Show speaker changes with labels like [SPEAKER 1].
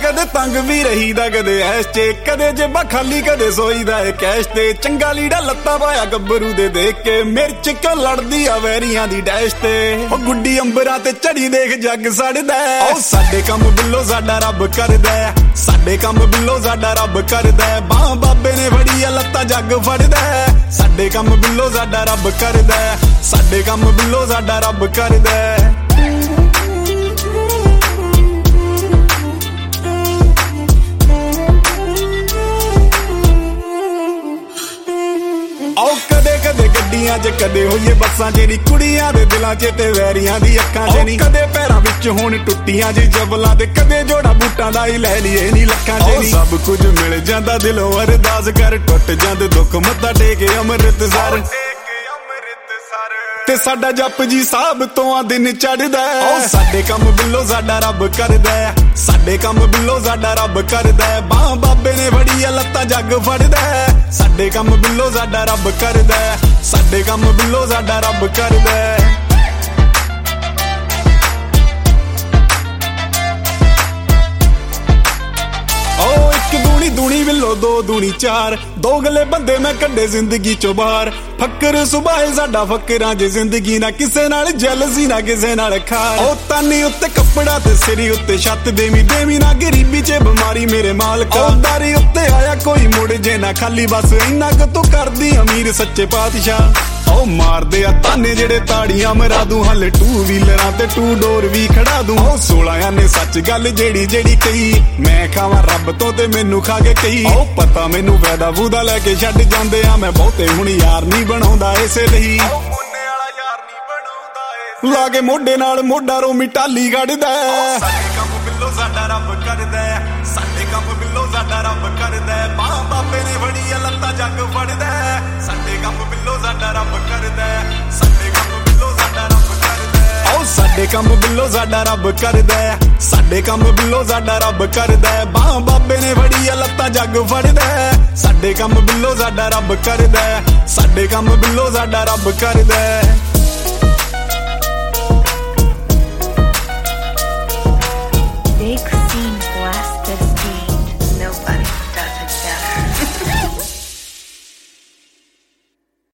[SPEAKER 1] ਕਦੇ ਤੰਗ ਵੀ ਰਹੀਦਾ ਕਦੇ ਐਸ਼ ਚ, ਕਦੇ ਜੇਬਾਂ ਖਾਲੀ ਕਦੇ ਸੋਈਦਾ ਏ ਕੈਸ਼ ਤੇ। ਚੰਗਾ ਲੀੜਾ ਲੱਤਾਂ ਪਾਇਆ ਗੱਭਰੂ ਦੇ ਦੇਖ ਕੇ, ਮਿਰਚ ਕਿਉਂ ਲੜਦੀ ਆ ਵੈਰੀਆਂ ਦੀ ਡੈਸ਼ ਤੇ। ਉਹ ਗੁੱਡੀ ਅੰਬਰਾਂ ਤੇ ਚੜੀ ਦੇਖ ਜੱਗ ਸੜਦਾ। ਉਹ ਸਾਡੇ ਕੰਮ ਬਿੱਲੋ ਸਾਡਾ ਰੱਬ ਕਰਦਾ, ਸਾਡੇ ਕੰਮ ਬਿੱਲੋ ਸਾਡਾ ਰੱਬ ਕਰਦਾ। ਬਾਹ ਬਾਬੇ ਨੇ ਫੜੀ ਆ ਲੱਤਾਂ ਜੱਗ ਫੜਦਾ। ਸਾਡੇ ਕੰਮ ਬਿੱਲੋ ਸਾਡਾ ਰੱਬ ਕਰਦਾ, ਸਾਡੇ ਕੰਮ ਬਿੱਲੋ ਸਾਡਾ ਰੱਬ ਕਰਦਾ। ਆਓ ਕਦੇ ਕਦੇ ਗੱਡੀਆਂ 'ਚ ਕਦੇ ਹੋਈਏ ਬੱਸਾਂ 'ਚ ਨੀ, ਕੁੜੀਆਂ ਦੇ ਦਿਲਾਂ 'ਚ ਤੇ ਵੈਰੀਆਂ ਦੀ ਅੱਖਾਂ 'ਚ ਨੀ। ਕਦੇ ਪੈਰਾਂ ਵਿੱਚ ਹੁਣ ਟੁੱਟੀਆਂ ਜੀ ਜਬਲਾਂ ਤੇ, ਕਦੇ ਜੋੜਾ ਬੂਟਾਂ ਦਾ ਹੀ ਲੈ ਲਈਏ ਨੀ ਲੱਖਾਂ 'ਚ ਨੀ। ਸਭ ਕੁਝ ਮਿਲ ਜਾਂਦਾ ਦਿਲੋਂ ਅਰਦਾਸ ਕਰ, ਟੁੱਟ ਜਾਂਦੇ ਦੁੱਖ ਮੱਥਾ ਟੇਕੇ ਅੰਮ੍ਰਿਤਸਰ ਤੇ ਸਾਡਾ ਜਪ ਜੀ ਸਾਹਿਬ ਤੋਂ ਆ ਦਿਨ ਚੜਦਾ। ਉਹ ਸਾਡੇ ਕੰਮ ਬਿੱਲੋ ਸਾਡਾ ਰੱਬ ਕਰਦਾ, ਸਾਡੇ ਕੰਮ ਬਿੱਲੋ ਸਾਡਾ ਰੱਬ ਕਰਦਾ। ਬਾਹ ਬਾਬੇ ਨੇ ਫੜੀ ਆ ਲੱਤਾਂ ਜੱਗ ਫੜਦਾ। ਸਾਡੇ ਕੰਮ ਬਿੱਲੋ ਸਾਡਾ ਰੱਬ ਕਰਦਾ, ਸਾਡੇ ਕੰਮ ਬਿੱਲੋ ਸਾਡਾ ਰੱਬ ਕਰਦਾ। ਦੂਣੀ ਬਿੱਲੋ ਦੋ ਦੂਣੀ ਚਾਰ, ਦੋਗਲੇ ਬੰਦੇ ਮੈਂ ਕੱਢੇ ਜ਼ਿੰਦਗੀ ਚੋਂ ਬਾਹਰ। ਫੱਕਰ ਸੁਭਾਏ ਸਾਡਾ ਫੱਕਰਾਂ 'ਚ ਜ਼ਿੰਦਗੀ, ਨਾ ਕਿਸੇ ਨਾਲ ਜੈਲਸੀ ਨਾ ਕਿਸੇ ਨਾਲ ਖਾਰ। ਉਹ ਤਾਨੀ ਉੱਤੇ ਕੱਪੜਾ ਤੇ ਸਿਰੀ ਉੱਤੇ ਛੱਤ, ਦੇਵੀ ਦੇਵੀ ਨਾ ਗਰੀਬੀ 'ਚ ਬਿਮਾਰੀ ਮੇਰੇ ਮਾਲਕਾ। ਦਾਰੀ ਉੱਤੇ ਆਇਆ ਕੋਈ ਮੁੜ ਜੇ ਨਾ ਖਾਲੀ, ਬਸ ਇੰਨਾ ਕੁ ਤੂੰ ਕਰਦੀ ਅਮੀਰ ਸੱਚੇ ਪਾਤਸ਼ਾਹ। ਉਹ ਮਾਰਦੇ ਆ ਤਾਨੇ ਜਿਹੜੇ ਤਾੜੀਆਂ ਮਰਾ ਦੂੰ, ਹਾਲੇ ਟੂ ਵੀਲਰਾਂ ਤੇ ਟੂ ਡੋਰ ਵੀ ਖੜਾ ਦੂੰ। ਉਹ 16 ਨੇ ਸੱਚ ਗੱਲ ਜਿਹੜੀ ਜਿਹੜੀ ਕਹੀ, ਮੈਂ ਖਾਵਾਂ ਰੱਬ ਤੋਂ ਤੇ ਮੈਨੂੰ ਖਾ ਕੇ ਕਹੀ। ਉਹ ਪਤਾ ਮੈਨੂੰ ਵੈਦਾ ਵੂਦਾ ਲੈ ਕੇ ਛੱਡ ਜਾਂਦੇ ਆ, ਮੈਂ ਬਹੁਤੇ ਹੁਣ ਯਾਰ ਨਹੀਂ ਬਣਾਉਂਦਾ ਇਸੇ ਲਈ। ਲਾ ਕੇ ਮੋਢੇ ਨਾਲ ਮੋਢਾ ਰੋਮੀ ਟਾਲੀ ਕੱਢਦਾ। ਸਾਡੇ ਕੰਮ ਬਿੱਲੋ ਸਾਡਾ ਰੱਬ ਕਰਦਾ, ਸਾਡੇ ਕੰਮ ਬਿੱਲੋ ਸਾਡਾ ਰੱਬ ਕਰਦਾ। ਬਾਹ ਬਾਬੇ ਨੇ ਫੜੀ ਆ ਲੱਤਾਂ ਜੱਗ ਫੜਦਾ। ਸਾਡੇ ਕੰਮ ਬਿੱਲੋ ਸਾਡਾ ਰੱਬ ਕਰਦਾ, ਸਾਡੇ ਕੰਮ ਬਿੱਲੋ ਸਾਡਾ ਰੱਬ ਕਰਦਾ। ਆਓ ਸਾਡੇ ਕੰਮ ਬਿੱਲੋ ਸਾਡਾ ਰੱਬ ਕਰਦਾ, ਸਾਡੇ ਕੰਮ ਬਿੱਲੋ ਸਾਡਾ ਰੱਬ ਕਰਦਾ। ਬਾਹ ਬਾਬੇ ਨੇ ਫੜੀ ਆ ਲੱਤਾਂ ਜੱਗ ਫੜਦਾ। ਸਾਡੇ ਕੰਮ ਬਿੱਲੋ ਸਾਡਾ ਰੱਬ ਕਰਦਾ, ਸਾਡੇ ਕੰਮ ਬਿੱਲੋ ਸਾਡਾ ਰੱਬ ਕਰਦਾ।